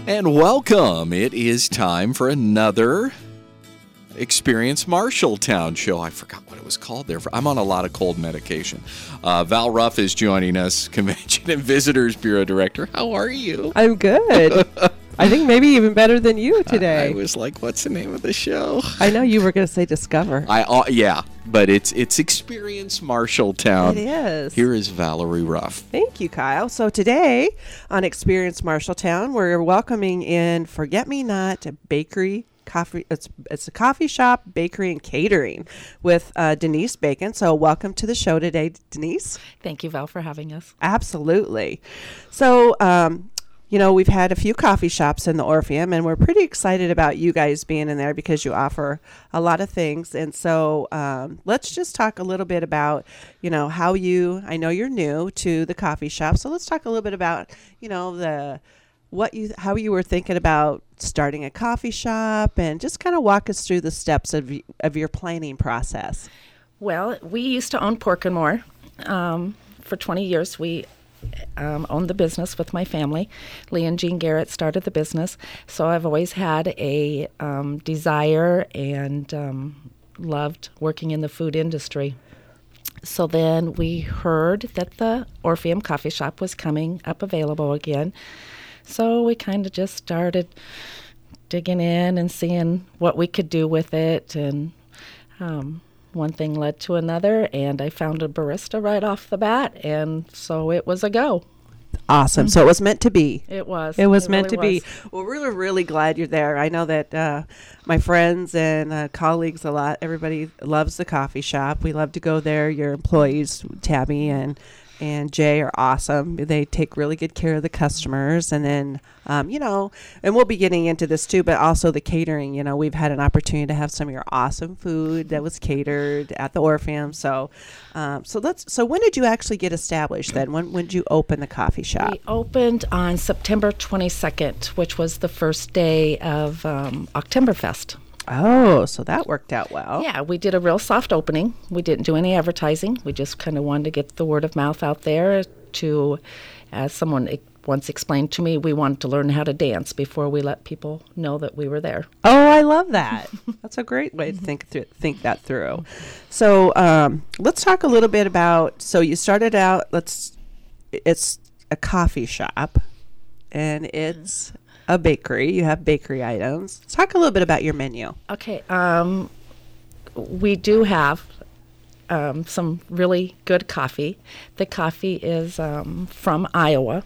And welcome. It is time for another Experience Marshalltown show. I forgot what it was called there. I'm on a lot of cold medication. Val Ruff is joining us, Convention and Visitors Bureau Director. How are you? I'm good. I think maybe even better than you today. I was like, what's the name of the show? I know you were going to say Discover. Yeah, but it's Experience Marshalltown. It is. Here is Valerie Ruff. Thank you, Kyle. So today on Experience Marshalltown, we're welcoming in Forget Me Not Bakery Coffee. It's a coffee shop, bakery, and catering with Denise Bacon. So welcome to the show today, Denise. Thank you, Val, for having us. Absolutely. So, we've had a few coffee shops in the Orpheum, and we're pretty excited about you guys being in there because you offer a lot of things. And so let's just talk a little bit about, how I know you're new to the coffee shop. So let's talk a little bit about, how you were thinking about starting a coffee shop, and just kind of walk us through the steps of your planning process. Well, we used to own Pork and More. For 20 years, we owned the business with my family. Lee and Jean Garrett started the business, so I've always had a desire and loved working in the food industry. So then we heard that the Orpheum Coffee Shop was coming up available again. So we kind of just started digging in and seeing what we could do with it. And one thing led to another, and I found a barista right off the bat, and so it was a go. Awesome. Mm-hmm. So it was meant to be. It was. It was meant to be. Well, we're really glad you're there. I know that my friends and colleagues everybody loves the coffee shop. We love to go there. Your employees, Tabby and Jay, are awesome. They take really good care of the customers. And then, and we'll be getting into this too, but also the catering. We've had an opportunity to have some of your awesome food that was catered at the Orpheum. So when did you actually get established then? When did you open the coffee shop? We opened on September 22nd, which was the first day of Oktoberfest. Oh, so that worked out well. Yeah, we did a real soft opening. We didn't do any advertising. We just kind of wanted to get the word of mouth out there to, as someone once explained to me, we wanted to learn how to dance before we let people know that we were there. Oh, I love that. That's a great way to think that through. So let's talk a little bit about, so you started out, it's a coffee shop, and it's a bakery. You have bakery items. Let's talk a little bit about your menu. Okay. We do have some really good coffee. The coffee is from Iowa.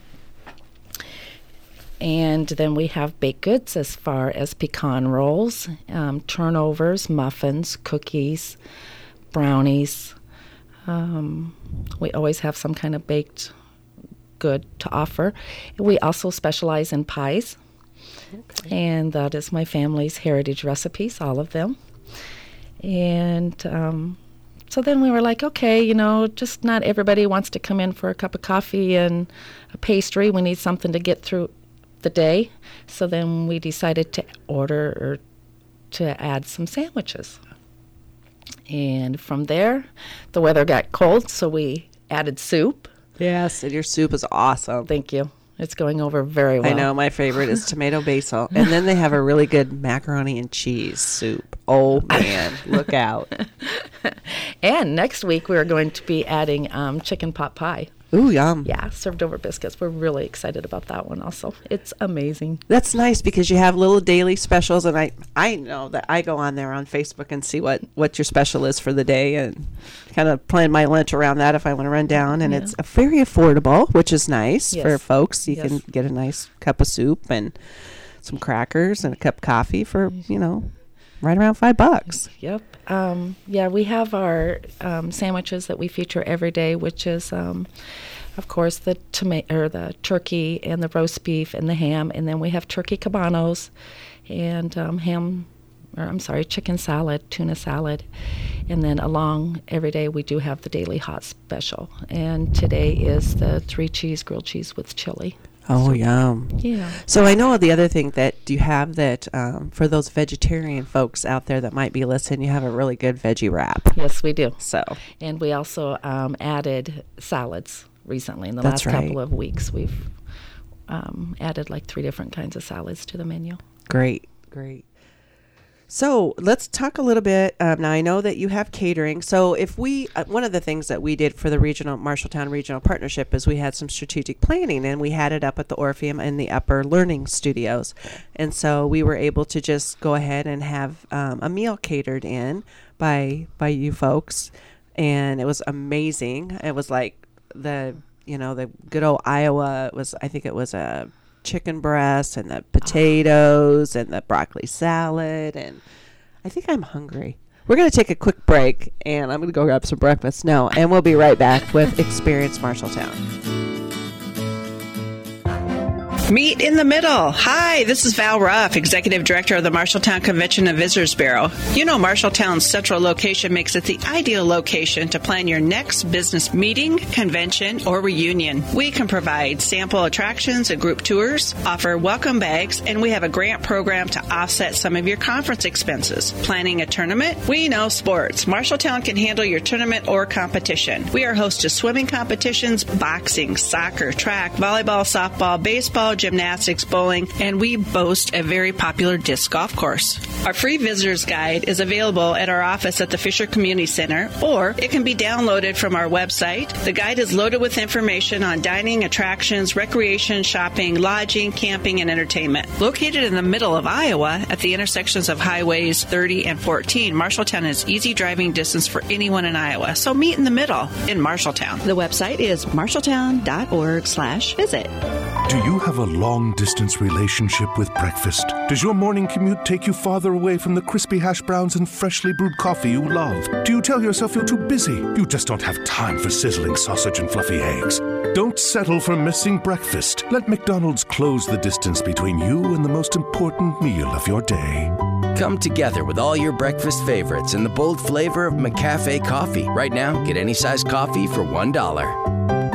And then we have baked goods as far as pecan rolls, turnovers, muffins, cookies, brownies. We always have some kind of baked good to offer. We also specialize in pies. Okay. And that is my family's heritage recipes, all of them. And so then we were like, okay, just not everybody wants to come in for a cup of coffee and a pastry. We need something to get through the day. So then we decided to to add some sandwiches. And from there, the weather got cold, so we added soup. Yes, and your soup is awesome. Thank you. It's going over very well. I know. My favorite is tomato basil. And then they have a really good macaroni and cheese soup. Oh, man. Look out. And next week, we're going to be adding chicken pot pie. Ooh, yum. Yeah, served over biscuits. We're really excited about that one also. It's amazing. That's nice because you have little daily specials, and I know that I go on there on Facebook and see what your special is for the day and kind of plan my lunch around that if I want to run down. And it's very affordable, which is nice for folks. You can get a nice cup of soup and some crackers and a cup of coffee for, right around $5. Yep. We have our sandwiches that we feature every day, which is, of course, the turkey and the roast beef and the ham, and then we have turkey cabanos and chicken salad, tuna salad, and then along every day we do have the daily hot special, and today is the 3-cheese grilled cheese with chili. Oh, yum. Yeah. So I know the other thing that you have that for those vegetarian folks out there that might be listening, you have a really good veggie wrap. Yes, we do. So. And we also added salads recently. In the last couple of weeks, we've added like 3 different kinds of salads to the menu. Great. So let's talk a little bit. Now I know that you have catering. So if we, one of the things that we did for the Marshalltown Regional Partnership is we had some strategic planning, and we had it up at the Orpheum in the upper learning studios. And so we were able to just go ahead and have a meal catered in by you folks. And it was amazing. It was like the good old Iowa. I think it was a chicken breast and the potatoes and the broccoli salad, and I think I'm hungry. We're going to take a quick break, and I'm going to go grab some breakfast now, and we'll be right back with Experience Marshalltown. Meet in the middle. Hi, this is Val Ruff, Executive Director of the Marshalltown Convention and Visitors Bureau. You know, Marshalltown's central location makes it the ideal location to plan your next business meeting, convention, or reunion. We can provide sample attractions and group tours, offer welcome bags, and we have a grant program to offset some of your conference expenses. Planning a tournament? We know sports. Marshalltown can handle your tournament or competition. We are host to swimming competitions, boxing, soccer, track, volleyball, softball, baseball, gymnastics, bowling, and we boast a very popular disc golf course. Our free visitor's guide is available at our office at the Fisher Community Center, or it can be downloaded from our website. The guide is loaded with information on dining, attractions, recreation, shopping, lodging, camping, and entertainment. Located in the middle of Iowa at the intersections of highways 30 and 14, Marshalltown is easy driving distance for anyone in Iowa. So meet in the middle in Marshalltown. The website is marshalltown.org/visit. Do you have a long-distance relationship with breakfast? Does your morning commute take you farther away from the crispy hash browns and freshly brewed coffee you love? Do you tell yourself you're too busy? You just don't have time for sizzling sausage and fluffy eggs. Don't settle for missing breakfast. Let McDonald's close the distance between you and the most important meal of your day. Come together with all your breakfast favorites in the bold flavor of McCafe coffee. Right now, get any size coffee for $1.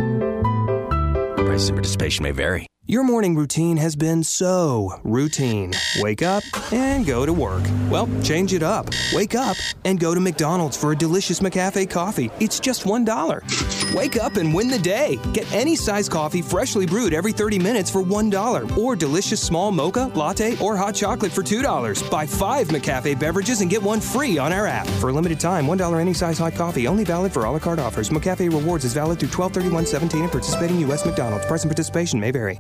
Price and participation may vary. Your morning routine has been so routine. Wake up and go to work. Well, change it up. Wake up and go to McDonald's for a delicious McCafe coffee. It's just $1. Wake up and win the day. Get any size coffee freshly brewed every 30 minutes for $1. Or delicious small mocha, latte, or hot chocolate for $2. Buy 5 McCafe beverages and get 1 free on our app. For a limited time, $1 any size hot coffee. Only valid for a la carte offers. McCafe Rewards is valid through 12/31/17 and participating U.S. McDonald's. Price and participation may vary.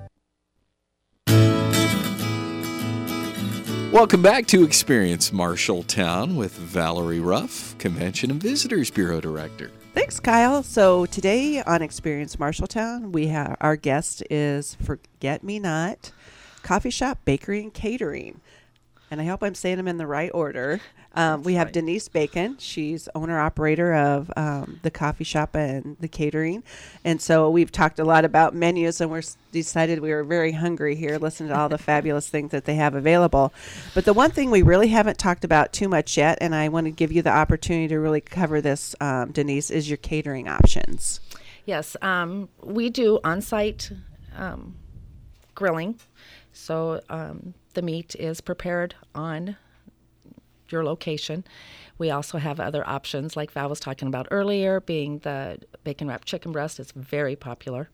Welcome back to Experience Marshalltown with Valerie Ruff, Convention and Visitors Bureau Director. Thanks, Kyle. So today on Experience Marshalltown, our guest is Forget Me Not Coffee Shop, Bakery, and Catering. And I hope I'm saying them in the right order. We have Denise Bacon. She's owner-operator of the coffee shop and the catering. And so we've talked a lot about menus, and decided we were very hungry here, listening to all the fabulous things that they have available. But the one thing we really haven't talked about too much yet, and I want to give you the opportunity to really cover this, Denise, is your catering options. Yes, we do on-site grilling. So the meat is prepared on your location. We also have other options, like Val was talking about earlier, being the bacon wrapped chicken breast is very popular.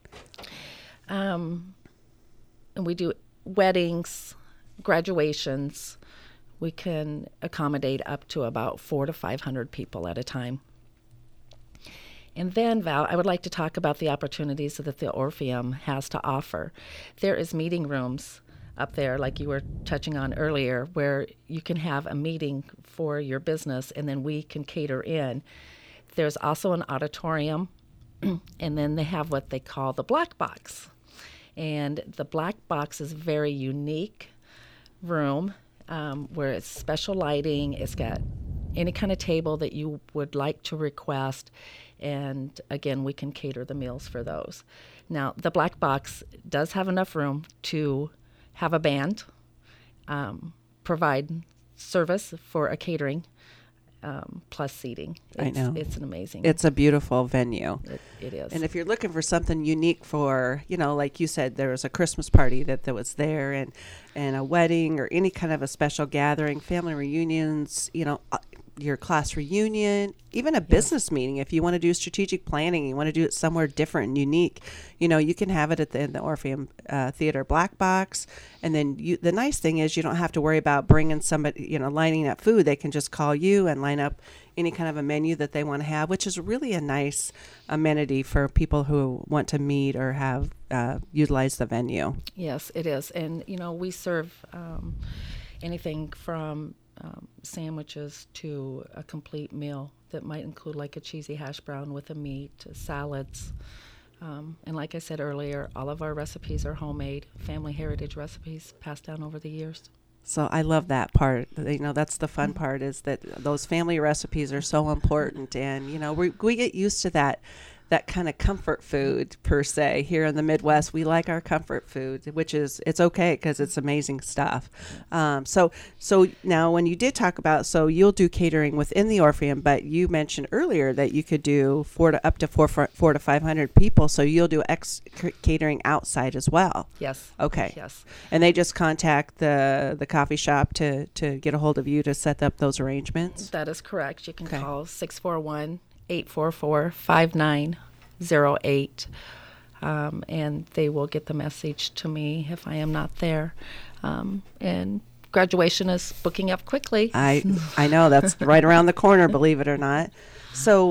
And we do weddings, graduations. We can accommodate up to about 400 to 500 people at a time. And then, Val, I would like to talk about the opportunities that the Orpheum has to offer. There is meeting rooms up there, like you were touching on earlier, where you can have a meeting for your business, and then we can cater in. There's also an auditorium, and then they have what they call the black box. And the black box is a very unique room where it's special lighting. It's got any kind of table that you would like to request. And again, we can cater the meals for those. Now, the black box does have enough room to have a band, provide service for a catering, plus seating. I know. It's an amazing. It's a beautiful venue. It is. And if you're looking for something unique for, like you said, there was a Christmas party that was there, and a wedding or any kind of a special gathering, family reunions, your class reunion, even a business meeting. If you want to do strategic planning, you want to do it somewhere different and unique, you can have it in the Orpheum Theater Black Box. And then the nice thing is you don't have to worry about bringing somebody, lining up food. They can just call you and line up any kind of a menu that they want to have, which is really a nice amenity for people who want to meet or have utilize the venue. Yes, it is. And, we serve anything from sandwiches to a complete meal that might include like a cheesy hash brown with a meat, salads. And like I said earlier, all of our recipes are homemade, family heritage recipes passed down over the years. So I love that part. That's the fun part, is that those family recipes are so important. And, we get used to that kind of comfort food per se. Here in the Midwest, we like our comfort food, which is, it's okay because it's amazing stuff. So now when you did talk about, so you'll do catering within the Orpheum, but you mentioned earlier that you could do up to 400 to 500 people. So you'll do catering outside as well. Yes. Okay. Yes. And they just contact the coffee shop to get a hold of you to set up those arrangements? That is correct. You can call 641-844-5908, and they will get the message to me if I am not there. And graduation is booking up quickly. I know, that's right around the corner, believe it or not. So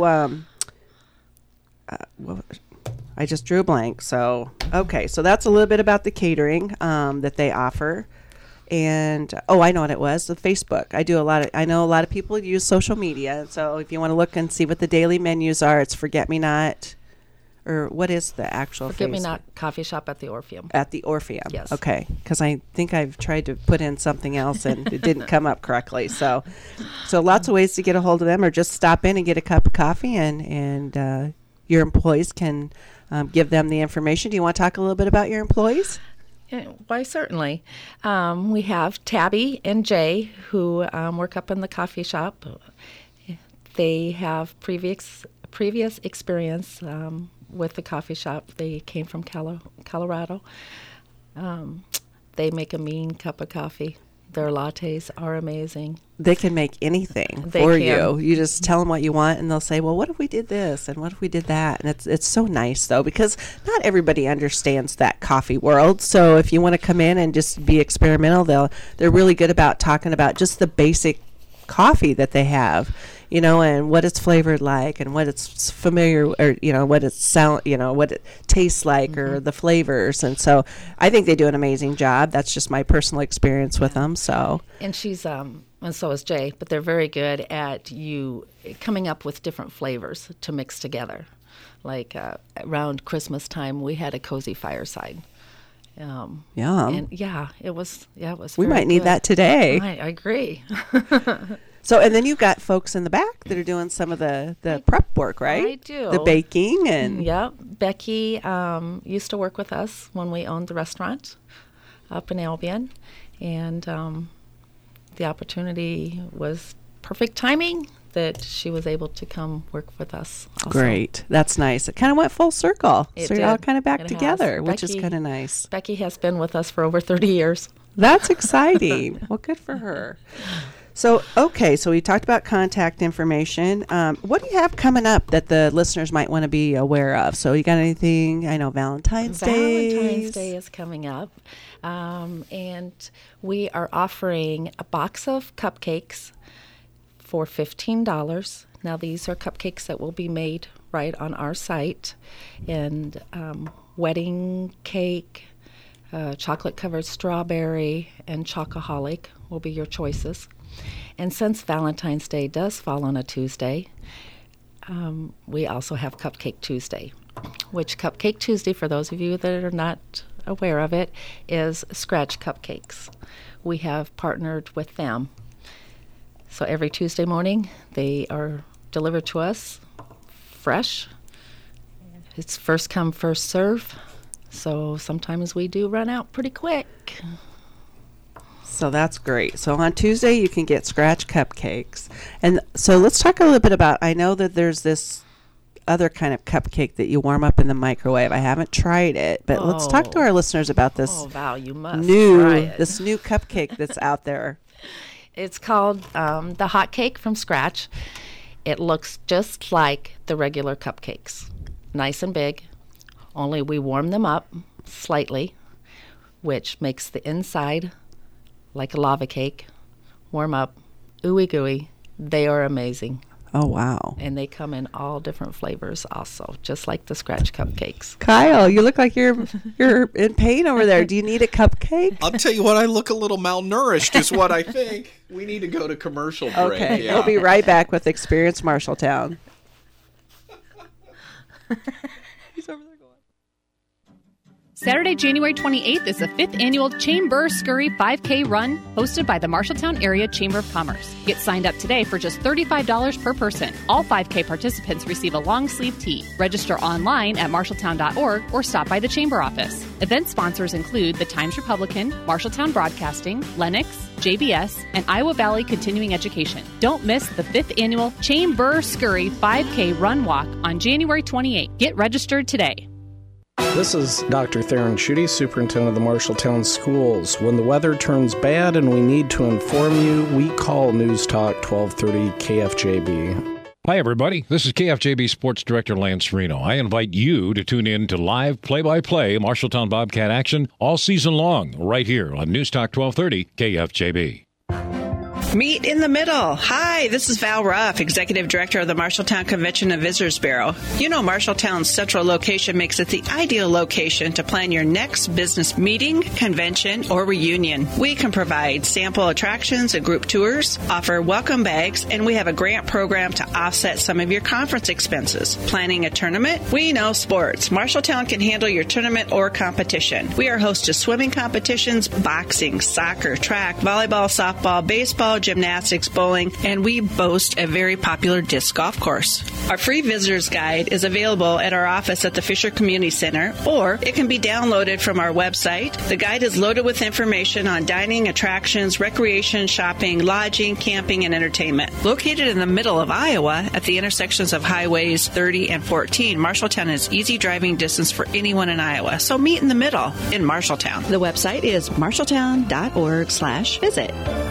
I just drew a blank. So so that's a little bit about the catering that they offer. And I know what it was, the Facebook. I know a lot of people use social media. So if you want to look and see what the daily menus are, it's Forget Me Not, or what is the actual Forget Me Not Coffee Shop at the Orpheum. At the Orpheum. Yes. Okay. Because I think I've tried to put in something else and it didn't come up correctly. So lots of ways to get a hold of them, or just stop in and get a cup of coffee, and your employees can give them the information. Do you want to talk a little bit about your employees? Why, certainly. We have Tabby and Jay, who work up in the coffee shop. They have previous experience with the coffee shop. They came from Colorado. They make a mean cup of coffee. Their lattes are amazing. They can make anything for you. You just tell them what you want, and they'll say, well, what if we did this, and what if we did that? And it's so nice, though, because not everybody understands that coffee world. So if you want to come in and just be experimental, they're really good about talking about just the basic coffee that they have, and what it's flavored like, and what it's familiar, or what what it tastes like, or the flavors. And so I think they do an amazing job. That's just my personal experience with them. So, and she's and so is Jay, but they're very good at coming up with different flavors to mix together. Like around Christmas time, we had a cozy fireside. Yum. And it was. We might need that today. I agree. So, and then you've got folks in the back that are doing some of the prep work, right? I do. The baking and... Yep. Becky used to work with us when we owned the restaurant up in Albion. And the opportunity was perfect timing that she was able to come work with us also. Great. That's nice. It kind of went full circle. It so did. You're all kind of back It together, has. which is kind of nice. Becky has been with us for over 30 years. That's exciting. Well, good for her. So we talked about contact information. What do you have coming up that the listeners might want to be aware of? So you got anything? I know Valentine's Day. Valentine's Day is coming up. And we are offering a box of cupcakes for $15. Now, these are cupcakes that will be made right on our site. And wedding cake, chocolate-covered strawberry, and chocoholic will be your choices. And since Valentine's Day does fall on a Tuesday, we also have Cupcake Tuesday, which Cupcake Tuesday, for those of you that are not aware of it, is scratch cupcakes. We have partnered with them. So every Tuesday morning, they are delivered to us fresh. It's first come, first serve. So sometimes we do run out pretty quick. So that's great. So on Tuesday, you can get scratch cupcakes. And so let's talk a little bit about, I know that there's this other kind of cupcake that you warm up in the microwave. I haven't tried it, but let's talk to our listeners about this Val, you must new try it. this new cupcake that's out there. It's called the Hot Cake from Scratch. It looks just like the regular cupcakes, nice and big, only we warm them up slightly, which makes the inside like a lava cake, warm up, ooey gooey. They are amazing. Oh, wow. And they come in all different flavors also, just like the Scratch cupcakes. Kyle, you look like you're in pain over there. Do you need a cupcake? I'll tell you what, I look a little malnourished is what I think. We need to go to commercial break. Okay, Yeah. we'll be right back with Experience Marshalltown. He's over there going. Saturday, January 28th is the 5th annual Chamber Scurry 5K Run hosted by the Marshalltown Area Chamber of Commerce. Get signed up today for just $35 per person. All 5K participants receive a long sleeve tee. Register online at marshalltown.org or stop by the Chamber office. Event sponsors include the Times-Republican, Marshalltown Broadcasting, Lennox, JBS, and Iowa Valley Continuing Education. Don't miss the 5th annual Chamber Scurry 5K Run Walk on January 28th. Get registered today. This is Dr. Theron Schutte, Superintendent of the Marshalltown Schools. When the weather turns bad and we need to inform you, we call News Talk 1230 KFJB. Hi, everybody. This is KFJB Sports Director Lance Reno. I invite you to tune in to live play-by-play Marshalltown Bobcat action all season long right here on News Talk 1230 KFJB. Meet in the middle. Hi, this is Val Ruff, Executive Director of the Marshalltown Convention and Visitors Bureau. You know Marshalltown's central location makes it the ideal location to plan your next business meeting, convention, or reunion. We can provide sample attractions and group tours, offer welcome bags, and we have a grant program to offset some of your conference expenses. Planning a tournament? We know sports. Marshalltown can handle your tournament or competition. We are host to swimming competitions, boxing, soccer, track, volleyball, softball, baseball, gymnastics, bowling, and we boast a very popular disc golf course. Our free visitor's guide is available at our office at the Fisher Community Center, or it can be downloaded from our website. The guide is loaded with information on dining, attractions, recreation, shopping, lodging, camping, and entertainment. Located in the middle of Iowa at the intersections of Highways 30 and 14, Marshalltown is easy driving distance for anyone in Iowa, so meet in the middle in Marshalltown. The website is marshalltown.org/visit.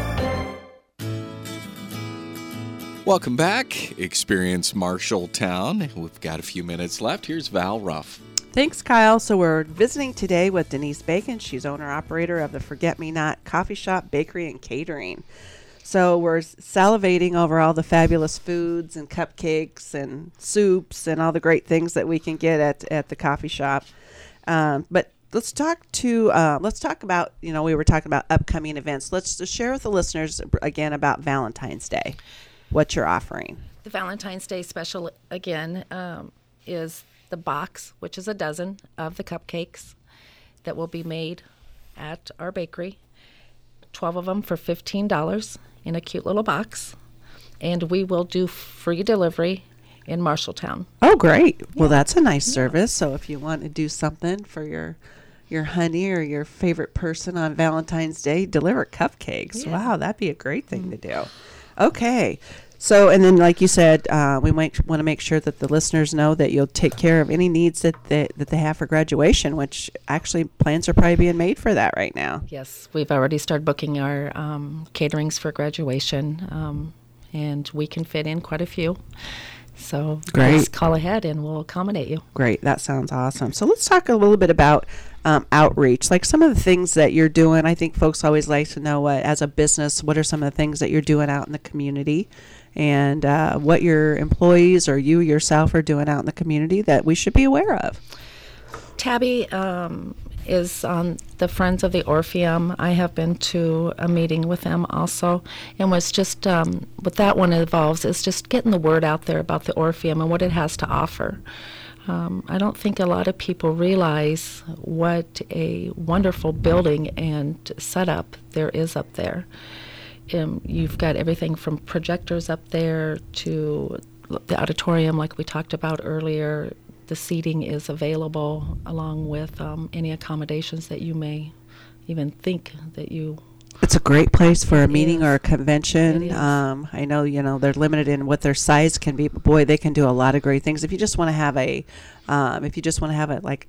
Welcome back. Experience Marshalltown. We've got a few minutes left. Here's Val Ruff. Thanks, Kyle. So we're visiting today with Denise Bacon. She's owner-operator of the Forget Me Not Coffee Shop, Bakery, and Catering. So we're salivating over all the fabulous foods and cupcakes and soups and all the great things that we can get at the coffee shop. But let's talk about, we were talking about upcoming events. Let's just share with the listeners again about Valentine's Day. What you're offering. The Valentine's Day special, again, is the box, which is a dozen of the cupcakes that will be made at our bakery. 12 of them for $15 in a cute little box. And we will do free delivery in Marshalltown. Oh, great. Yeah. Well, that's a nice service. So if you want to do something for your honey or your favorite person on Valentine's Day, deliver cupcakes. Yeah. Wow, that'd be a great thing to do. Okay. So, and then like you said, we might want to make sure that the listeners know that you'll take care of any needs that they have for graduation, which actually plans are probably being made for that right now. Yes, we've already started booking our caterings for graduation, and we can fit in quite a few. So just call ahead and we'll accommodate you. Great. That sounds awesome. So let's talk a little bit about outreach, like some of the things that you're doing. I think folks always like to know, as a business, what are some of the things that you're doing out in the community, and what your employees or you yourself are doing out in the community that we should be aware of. Tabby is on the Friends of the Orpheum. I have been to a meeting with them also, and was just what that one involves is just getting the word out there about the Orpheum and what it has to offer. I don't think a lot of people realize what a wonderful building and setup there is up there. You've got everything from projectors up there to the auditorium like we talked about earlier. The seating is available along with any accommodations that you may even think that you... It's a great place for a meeting or a convention. I know, they're limited in what their size can be, but boy, they can do a lot of great things. If you just want to have like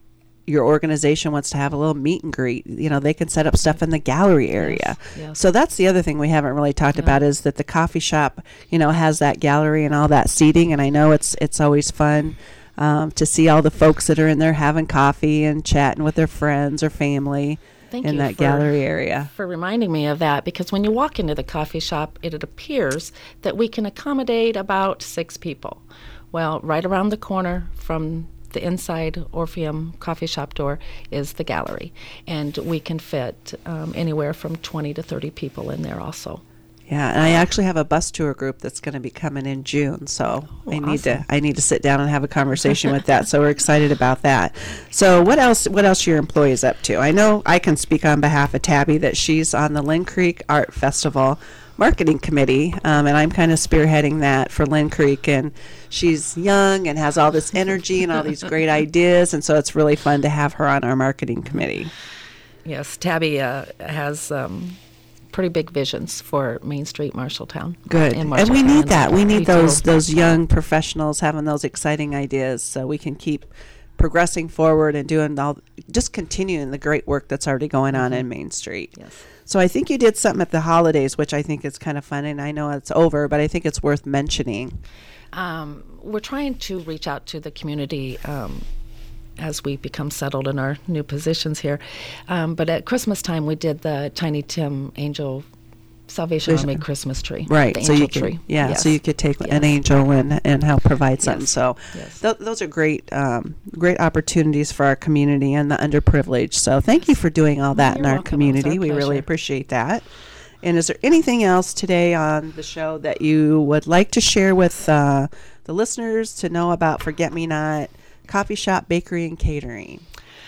your organization wants to have a little meet and greet, they can set up stuff in the gallery area. Yes. So that's the other thing we haven't really talked about, is that the coffee shop, has that gallery and all that seating. And I know it's always fun to see all the folks that are in there having coffee and chatting with their friends or family in that gallery area. For reminding me of that, because when you walk into the coffee shop, it appears that we can accommodate about 6 people. Well, right around the corner from the inside Orpheum coffee shop door is the gallery, and we can fit anywhere from 20 to 30 people in there also. Yeah, and I actually have a bus tour group that's going to be coming in June, so I need to sit down and have a conversation with that. So we're excited about that. So what else are your employees up to? I know I can speak on behalf of Tabby that she's on the Lynn Creek Art Festival marketing committee, and I'm kind of spearheading that for Lynn Creek, and she's young and has all this energy and all these great ideas, and so it's really fun to have her on our marketing committee. Yes, Tabby has pretty big visions for Main Street, Marshalltown. Good, and we need that. We need those young professionals having those exciting ideas, so we can keep progressing forward and just continuing the great work that's already going on in Main Street. Yes. So I think you did something at the holidays, which I think is kind of fun, and I know it's over, but I think it's worth mentioning. We're trying to reach out to the community as we become settled in our new positions here. But at Christmas time, we did the Tiny Tim Angel Salvation Army Christmas tree. Right. The so angel you could, tree. Yeah. Yes. So you could take an angel and help provide something. Yes. So yes. Those are great opportunities for our community and the underprivileged. So thank you for doing all that in our community. We really appreciate that. And is there anything else today on the show that you would like to share with the listeners to know about Forget Me Not Coffee Shop, Bakery, and Catering?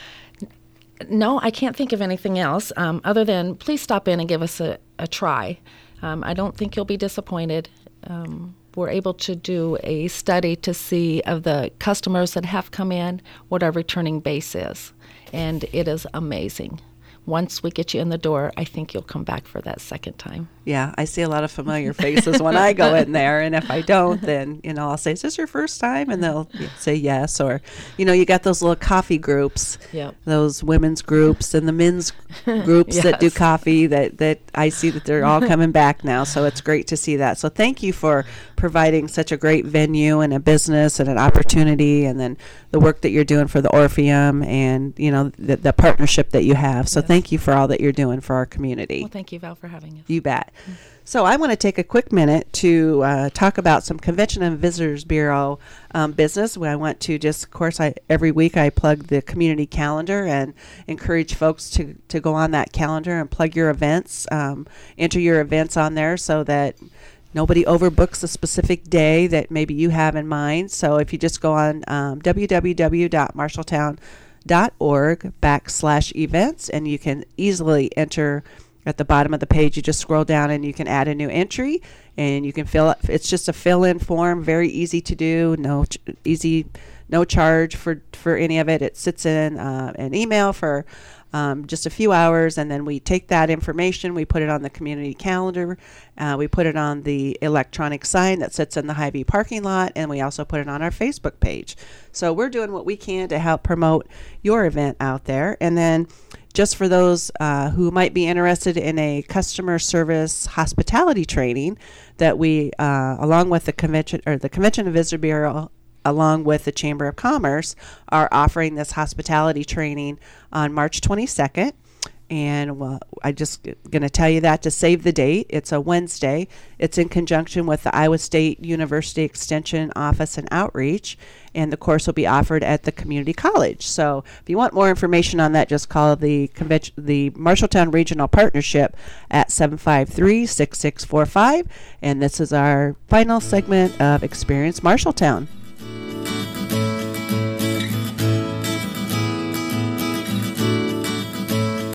No, I can't think of anything else other than please stop in and give us a try. I don't think you'll be disappointed. We're able to do a study to see of the customers that have come in what our returning base is, and it is amazing. Once we get you in the door, I think you'll come back for that second time. Yeah, I see a lot of familiar faces when I go in there, and if I don't, then, I'll say, is this your first time? And they'll say yes, or, you got those little coffee groups, those women's groups and the men's groups Yes. that do coffee that I see that they're all coming back now, so it's great to see that. So thank you for providing such a great venue and a business and an opportunity, and then the work that you're doing for the Orpheum and, the partnership that you have. So thank you for all that you're doing for our community. Well, thank you, Val, for having us. You bet. So I want to take a quick minute to talk about some Convention and Visitors Bureau business. I want to of course, every week I plug the community calendar and encourage folks to go on that calendar and plug your events, enter your events on there so that nobody overbooks a specific day that maybe you have in mind. So if you just go on www.marshalltown.org/events, and you can easily enter at the bottom of the page. You just scroll down and you can add a new entry, and you can fill it. It's just a fill-in form, very easy to do. No charge for any of it. It sits in an email for just a few hours, and then we take that information, we put it on the community calendar, we put it on the electronic sign that sits in the Hy-Vee parking lot, and we also put it on our Facebook page. So we're doing what we can to help promote your event out there. And then just for those who might be interested in a customer service hospitality training that we, along with the Convention and Visitor Bureau, along with the Chamber of Commerce, are offering this hospitality training on March 22nd. And I just going to tell you that to save the date. It's a Wednesday. It's in conjunction with the Iowa State University Extension Office and Outreach, and the course will be offered at the community college. So if you want more information on that, just call the Marshalltown Regional Partnership at 753-6645. And this is our final segment of Experience Marshalltown.